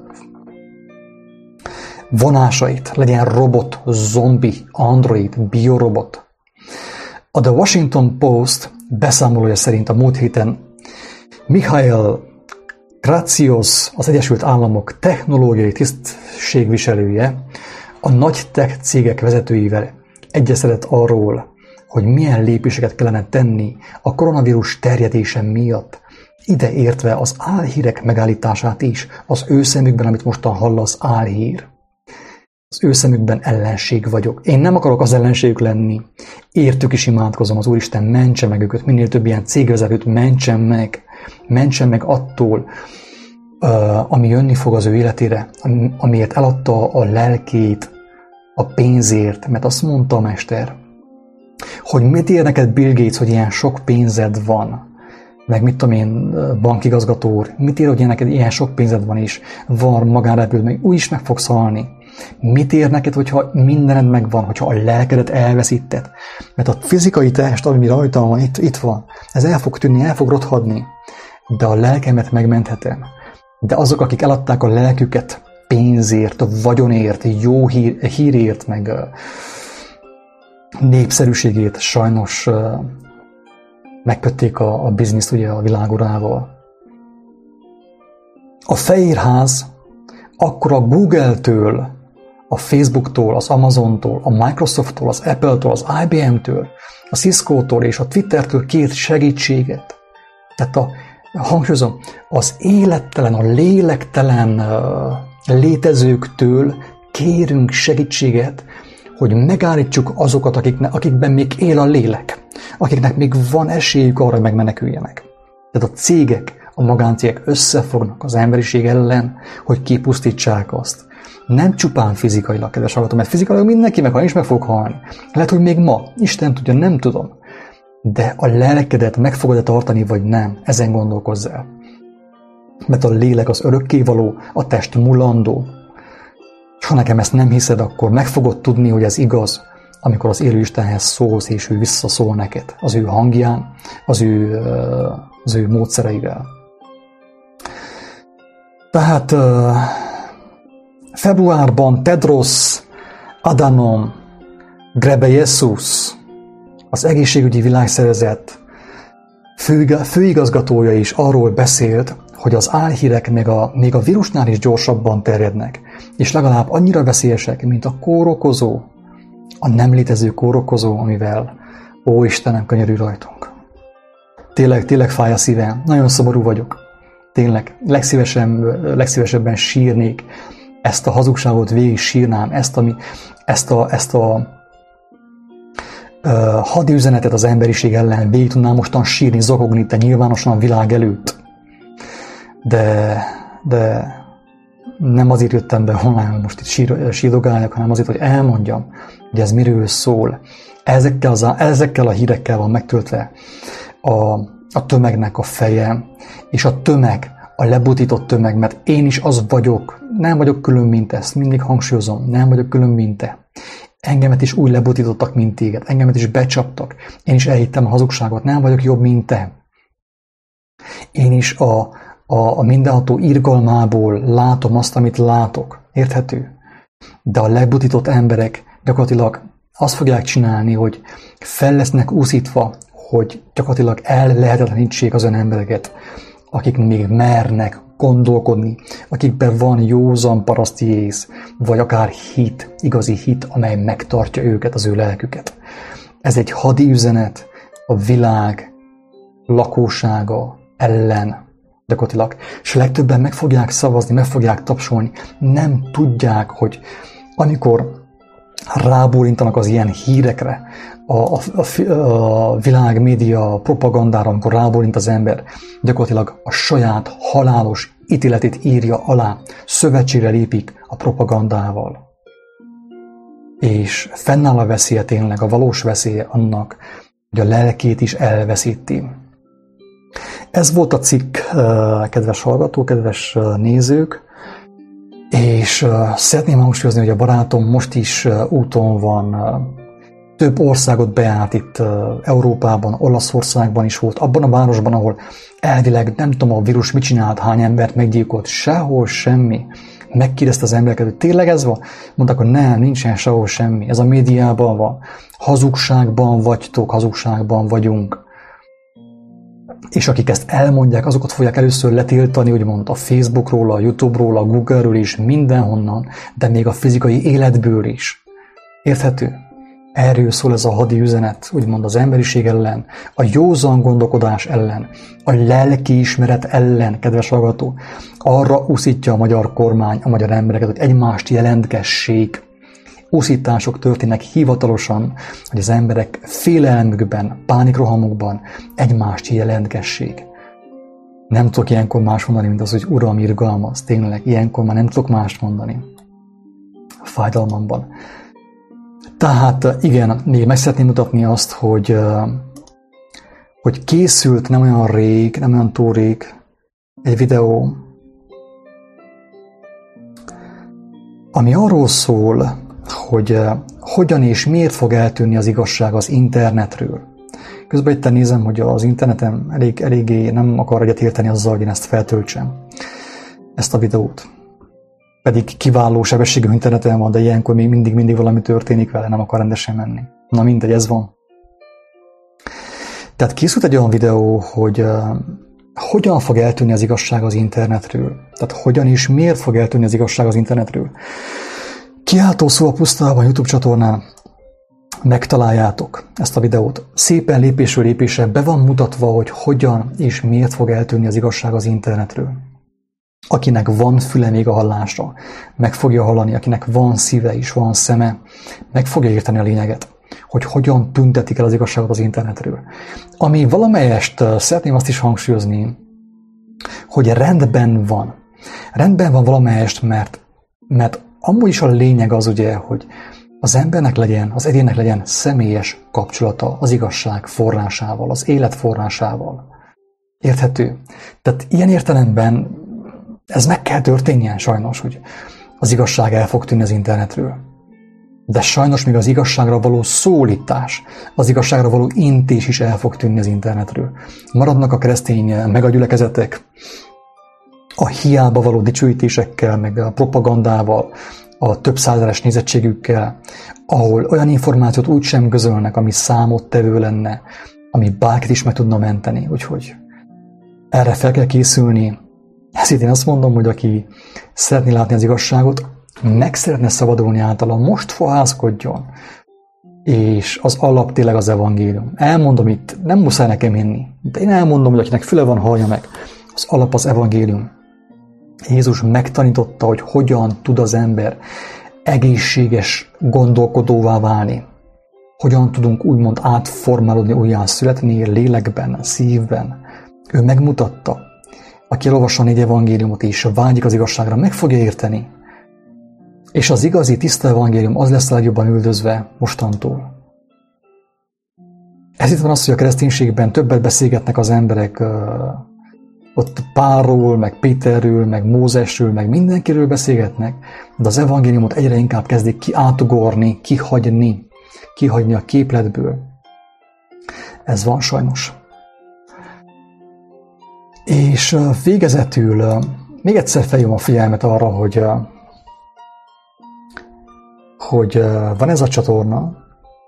vonásait, legyen robot, zombi, android, biorobot. A The Washington Post beszámolója szerint a múlt héten Michael Kratsios, az Egyesült Államok technológiai tisztségviselője, a nagy tech cégek vezetőivel egyeztetett arról, hogy milyen lépéseket kellene tenni a koronavírus terjedése miatt, ide értve az álhírek megállítását is, az ő szemükben, amit mostan hall az álhír. Az ő szemükben ellenség vagyok. Én nem akarok az ellenségük lenni. Értük is imádkozom, az Úristen mentse meg őket, minél több ilyen cégvezetőt mentsen meg. Mentsen meg attól, ami jönni fog az ő életére, amiért eladta a lelkét a pénzért, mert azt mondta a mester, hogy mit ér neked Bill Gates, hogy ilyen sok pénzed van, meg mit tudom én, bankigazgató úr, mit ér, hogy neked ilyen sok pénzed van, és van magánrepülőd, meg úgy is meg fogsz halni. Mit ér neked, hogyha mindened megvan, hogyha a lelkedet elveszíted? Mert a fizikai test, ami rajtam van, itt, itt van, ez el fog tűnni, el fog rothadni, de a lelkemet megmenthetem. De azok, akik eladták a lelküket pénzért, vagyonért, jó hír, hírért, meg népszerűségét, sajnos megkötték a, a bizniszt ugye a világurával. A Fehérház akkor a Google-től, a Facebooktól, az Amazontól, a Microsofttól, az Apple-től, az I B M-től, a Cisco-tól és a Twitter-től kért segítséget. Tehát a, hangsúlyozom, az élettelen, a lélektelen uh, létezőktől kérünk segítséget, hogy megállítsuk azokat, akiknek, akikben még él a lélek, akiknek még van esélyük arra, hogy megmeneküljenek. Tehát a cégek, a magáncégek összefognak az emberiség ellen, hogy kipusztítsák azt. Nem csupán fizikailag, kedves hallgató, mert fizikailag mindenki meghal, is meg fog halni. Lehet, hogy még ma, Isten tudja, nem tudom. De a lelkedet meg fogod-e tartani, vagy nem, ezen gondolkozz el. Mert a lélek az örökkévaló, a test mulandó. És ha nekem ezt nem hiszed, akkor meg fogod tudni, hogy ez igaz, amikor az élő Istenhez szólsz, és ő visszaszól neked az ő hangján, az ő, az ő módszereivel. Tehát uh, februárban Tedros Adhanom Ghebreyesus, az egészségügyi világszervezet főigazgatója is arról beszélt, hogy az álhírek még a, még a vírusnál is gyorsabban terjednek, és legalább annyira veszélyesek, mint a kórokozó, a nem létező kórokozó, amivel, ó Istenem, könyörülj rajtunk. Tényleg, tényleg fáj a szívem, nagyon szomorú vagyok. Tényleg, legszívesebben, legszívesebben sírnék, ezt a hazugságot végig sírnám, ezt, ami, ezt a, ezt a uh, hadüzenetet az emberiség ellen végig tudnám mostan sírni, zokogni itt nyilvánosan a világ előtt. De, de nem azért jöttem be online, hogy most itt sír, sírdogáljak, hanem azért, hogy elmondjam, hogy ez miről szól. Ezekkel, az, ezekkel a hírekkel van megtöltve a, a tömegnek a feje, és a tömeg, a lebutított tömeg, mert én is az vagyok, nem vagyok külön, mint ezt, mindig hangsúlyozom, nem vagyok külön, mint te. Engemet is úgy lebutítottak, mint téged, engemet is becsaptak, én is elhittem a hazugságot, nem vagyok jobb, mint te. Én is a, a, a mindenható irgalmából látom azt, amit látok, érthető? De a legbutított emberek gyakorlatilag azt fogják csinálni, hogy fel lesznek úszítva, hogy gyakorlatilag ellehetetlenítsék az ön embereket, akik még mernek gondolkodni, akikben van józan paraszti ész, vagy akár hit, igazi hit, amely megtartja őket, az ő lelküket. Ez egy hadi üzenet a világ lakósága ellen gyakorlatilag. És legtöbben meg fogják szavazni, meg fogják tapsolni. Nem tudják, hogy amikor rábólintanak az ilyen hírekre, a, a, a, a világ média propagandára, amikor rábólint az ember, gyakorlatilag a saját halálos ítéletét írja alá, szövetségre lépik a propagandával. és fennáll a veszélye tényleg, a valós veszélye annak, hogy a lelkét is elveszíti. Ez volt a cikk, kedves hallgatók, kedves nézők, és szeretném hangsúlyozni, hogy a barátom most is úton van, több országot bejárt itt Európában, Olaszországban is volt, abban a városban, ahol elvileg nem tudom a vírus mit csinált, hány embert meggyilkolt, sehol semmi. Megkérdezte az embereket, hogy tényleg ez van? Mondták, hogy nem, nincsen sehol semmi. Ez a médiában van. Hazugságban vagytok, hazugságban vagyunk. És akik ezt elmondják, azokat fogják először letiltani, úgymond a Facebookról, a YouTube-ról, a Google-ről is, mindenhonnan, de még a fizikai életből is. Érthető? Erről szól ez a hadi üzenet, úgymond az emberiség ellen, a józan gondolkodás ellen, a lelkiismeret ellen, kedves hallgató. Arra uszítja a magyar kormány a magyar embereket, hogy egymást jelentgessék. Uszítások történnek hivatalosan, hogy az emberek félelmükben, pánikrohamokban egymást jelentgessék. Nem tudok ilyenkor más mondani, mint az, hogy Uram, irgalmaz. Tényleg, ilyenkor már nem tudok mást mondani. A fájdalmamban. Tehát igen, még meg szeretném mutatni azt, hogy, hogy készült nem olyan rég, nem olyan túl rég egy videó, ami arról szól, hogy hogyan és miért fog eltűnni az igazság az internetről. Közben itt nézem, hogy az interneten elég, eléggé nem akar egyet érteni azzal, hogy én ezt feltöltsem, ezt a videót. Pedig kiváló sebességű interneten van, de ilyenkor még mindig-mindig valami történik vele, nem akar rendesen menni. Na mindegy, ez van. Tehát készült egy olyan videó, hogy uh, hogyan fog eltűnni az igazság az internetről. Tehát hogyan és miért fog eltűnni az igazság az internetről. Kiáltó szó a pusztában YouTube csatornán megtaláljátok ezt a videót. Szépen lépésről lépésre be van mutatva, hogy hogyan és miért fog eltűnni az igazság az internetről. Akinek van füle még a hallásra, meg fogja hallani, akinek van szíve és van szeme, meg fogja érteni a lényeget, hogy hogyan tüntetik el az igazságot az internetről. Ami valamelyest szeretném azt is hangsúlyozni, hogy rendben van. Rendben van valamelyest, mert, mert amúgy is a lényeg az ugye, hogy az embernek legyen, az egyének legyen személyes kapcsolata az igazság forrásával, az élet forrásával. Érthető? Tehát ilyen értelemben ez meg kell történjen sajnos, hogy az igazság el fog tűnni az internetről. De sajnos még az igazságra való szólítás, az igazságra való intés is el fog tűnni az internetről. Maradnak a keresztény megagyülekezetek, a hiába való dicsőítésekkel, meg a propagandával, a több százeres nézettségükkel, ahol olyan információt úgy sem közölnek, ami számottevő lenne, ami bárkit is meg tudna menteni. Úgyhogy erre fel kell készülni. Ezért én azt mondom, hogy aki szeretné látni az igazságot, meg szeretne szabadulni általa, most fohászkodjon. És az alap tényleg az evangélium. Elmondom itt, nem muszáj nekem hinni, de én elmondom, hogy akinek füle van, hallja meg. Az alap az evangélium. Jézus megtanította, hogy hogyan tud az ember egészséges gondolkodóvá válni. Hogyan tudunk úgymond átformálódni, újjá születni lélekben, szívben. Ő megmutatta. Aki elolvassa a négy evangéliumot és vágyik az igazságra, meg fogja érteni. És az igazi, tiszta evangélium az lesz a legjobban üldözve mostantól. Ezért van az, hogy a kereszténységben többet beszélgetnek az emberek uh, ott Pálról, meg Péterről, meg Mózesről, meg mindenkiről beszélgetnek, de az evangéliumot egyre inkább kezdik ki átugorni, kihagyni, kihagyni a képletből. Ez van sajnos. És végezetül még egyszer felhívom a figyelmet arra, hogy, hogy van ez a csatorna,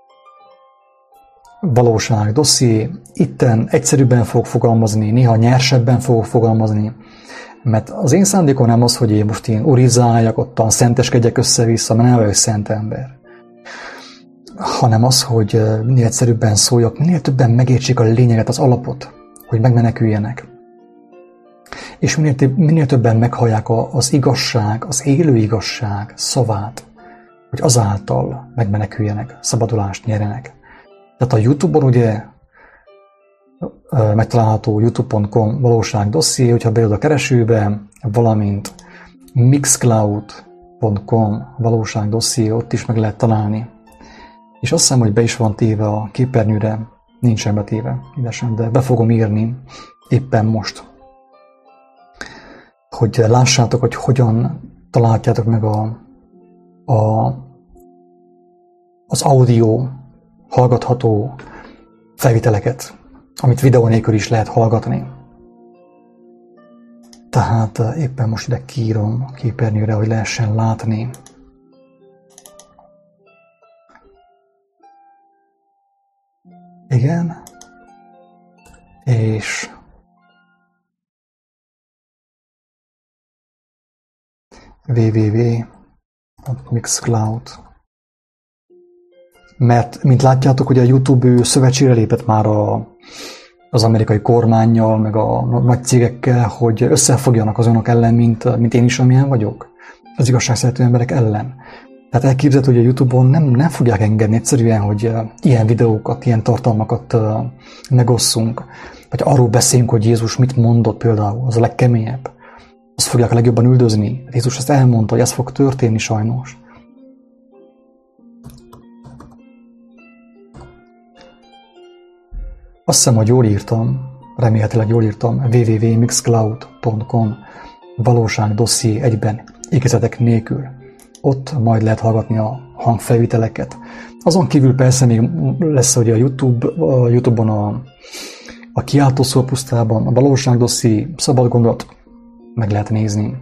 Valóság dosszié, itten egyszerűbben fogok fogalmazni, néha nyersebben fogok fogalmazni, mert az én szándékom nem az, hogy én most én urizáljak, ottan szenteskedjek össze-vissza, mert nem vagyok szent ember, hanem az, hogy minél egyszerűbben szóljak, minél többen megértsék a lényeget, az alapot, hogy megmeneküljenek. És minél, több, minél többen meghallják az igazság, az élő igazság szavát, hogy azáltal megmeneküljenek, szabadulást nyerjenek. Tehát a YouTube-on ugye megtalálható youtube pont com Valóság dosszié, hogyha beírod a keresőbe, valamint Mixcloud pont com valóságdosszié, ott is meg lehet találni. És azt hiszem, hogy be is van téve a képernyőre, nincsen betéve idesen, de be fogom írni éppen most, hogy lássátok, hogy hogyan találjátok meg a, a, az audio hallgatható felviteleket, amit videó nélkül is lehet hallgatni. Tehát éppen most ide kiírom a képernyőre, hogy lehessen látni. Igen. És www pont mixcloud. Mert, mint látjátok, hogy a YouTube szövetségre lépett már a, az amerikai kormánnyal, meg a nagy cégekkel, hogy összefogjanak az önök ellen, mint, mint én is, amilyen vagyok. Az igazságszerető emberek ellen. Tehát elképzelhető, hogy a YouTube-on nem, nem fogják engedni egyszerűen, hogy ilyen videókat, ilyen tartalmakat megosszunk. Vagy arról beszéljünk, hogy Jézus mit mondott például, az a legkeményebb. Azt fogják a legjobban üldözni. Jézus ezt elmondta, hogy ez fog történni sajnos. Azt hiszem, hogy jól írtam, remélhetőleg jól írtam, www pont mixcloud pont com valóságdosszié egyben, ékezetek nélkül. Ott majd lehet hallgatni a hangfelvételeket. Azon kívül persze még lesz, hogy a YouTube, a YouTube-on a, a kiáltószó pusztában, a valóságdosszié, szabad gondolat meg lehet nézni.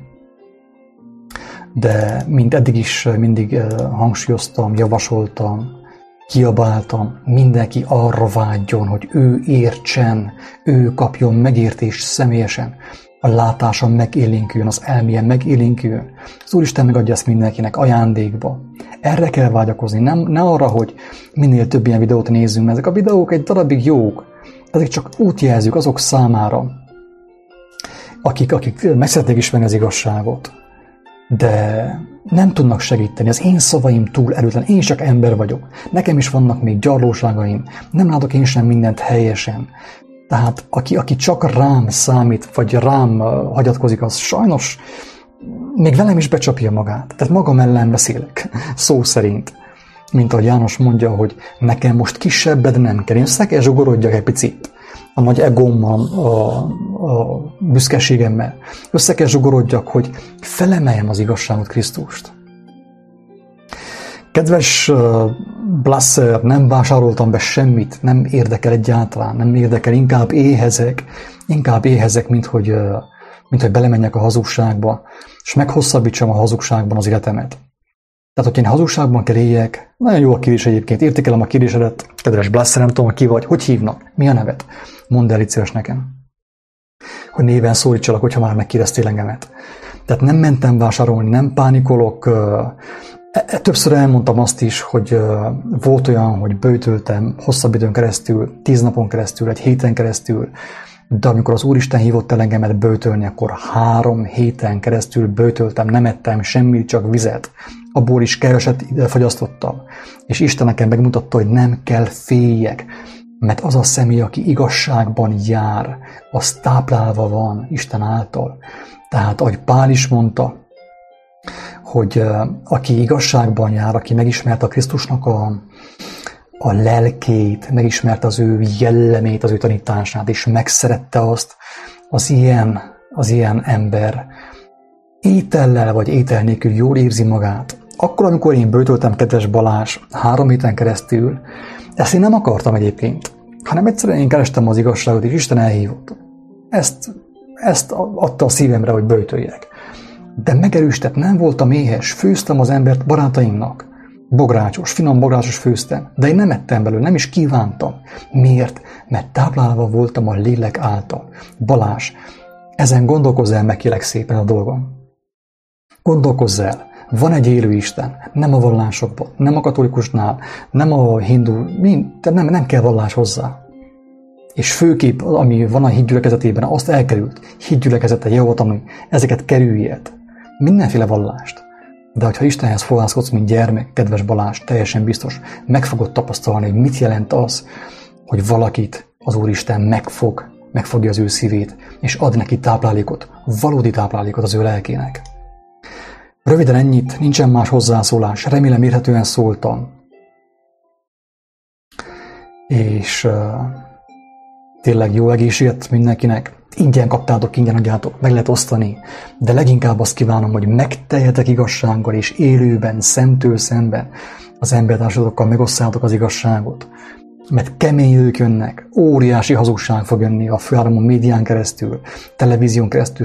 De mint eddig is mindig hangsúlyoztam, javasoltam, kiabáltam, mindenki arra vágyjon, hogy ő értsen, ő kapjon megértést személyesen, a látása megélénküljön, az elméje megélénküljön. Az Úristen megadja ezt mindenkinek ajándékba. Erre kell vágyakozni, nem, ne arra, hogy minél több ilyen videót nézzünk, mert ezek a videók egy darabig jók, ezek csak útjelzők azok számára, akik, akik meg szeretnék ismerni az igazságot, de nem tudnak segíteni. Az én szavaim túl erőtlen, én csak ember vagyok. Nekem is vannak még gyarlóságaim, nem látok én sem mindent helyesen. Tehát aki, aki csak rám számít, vagy rám hagyatkozik, az sajnos még velem is becsapja magát. Tehát magam ellen beszélek, szó szerint. Mint ahogy János mondja, hogy nekem most kisebbed nem kell, én össze kell zsugorodjak egy picit a nagy egómmal, a, a büszkeségemmel. Össze kell zsugorodjak, hogy felemeljem az igazságot, Krisztust. Kedves uh, Blasser, nem vásároltam be semmit, nem érdekel egyáltalán, nem érdekel, inkább éhezek, inkább éhezek, mint hogy, uh, mint hogy belemenjek a hazugságba, és meghosszabbítsam a hazugságban az életemet. Tehát, hogy én hazugságban kell éljek, nagyon jó a kérdés egyébként, értékelem a kérdésedet, kedves Blasser, nem tudom, ki vagy, hogy hívnak, mi a neved? Mondd el, légy szíves nekem. Hogy néven szólítsalak, hogyha már megkérdeztél engemet. Tehát nem mentem vásárolni, nem pánikolok. Többször elmondtam azt is, hogy volt olyan, hogy böjtöltem hosszabb időn keresztül, tíz napon keresztül, egy héten keresztül, de amikor az Úristen hívott el engemet böjtölni, akkor három héten keresztül böjtöltem, nem ettem semmit, csak vizet. Abból is keveset fogyasztottam. És Isten nekem megmutatta, hogy nem kell féljek, mert az a személy, aki igazságban jár, az táplálva van Isten által. Tehát, ahogy Pál is mondta, hogy aki igazságban jár, aki megismerte a Krisztusnak a, a lelkét, megismerte az ő jellemét, az ő tanítását, és megszerette azt, az ilyen, az ilyen ember étellel vagy étel nélkül jól érzi magát. Akkor, amikor én böjtöltem, kedves Balázs, három héten keresztül, ezt én nem akartam egyébként, hanem egyszerűen én kerestem az igazságot, és Isten elhívott. Ezt, ezt adta a szívemre, hogy böjtöljek. De megerősített, nem voltam éhes, főztem az embert barátaimnak. Bográcsos, finom bográcsos főztem, de én nem ettem belőle, nem is kívántam. Miért? Mert táplálva voltam a lélek által. Balázs, ezen gondolkozz el, meg kérlek szépen a dolgom. Gondolkozz el, van egy élő Isten, nem a vallásokban, nem a katolikusnál, nem a hindu, nem, nem kell vallás hozzá. És főképp, ami van a hídgyülekezetében, azt elkerült. Hídgyülekezete, Jehova tanúi, ezeket kerüljed. Mindenféle vallást. De hogyha Istenhez fohászkodsz, mint gyermek, kedves Balázs, teljesen biztos, meg fogod tapasztalni, hogy mit jelent az, hogy valakit az Úristen megfog, megfogja az ő szívét, és ad neki táplálékot, valódi táplálékot az ő lelkének. Röviden ennyit, nincsen más hozzászólás, remélem érthetően szóltam. És uh, tényleg jó egészséget mindenkinek. Ingyen kaptátok, ingyen adjátok, meg lehet osztani, de leginkább azt kívánom, hogy megteljetek igazsággal, és élőben, szemtől szemben az embertársatokkal megosszátok az igazságot. Mert kemény idők jönnek, óriási hazugság fog jönni a főáramú médián keresztül, televízión keresztül,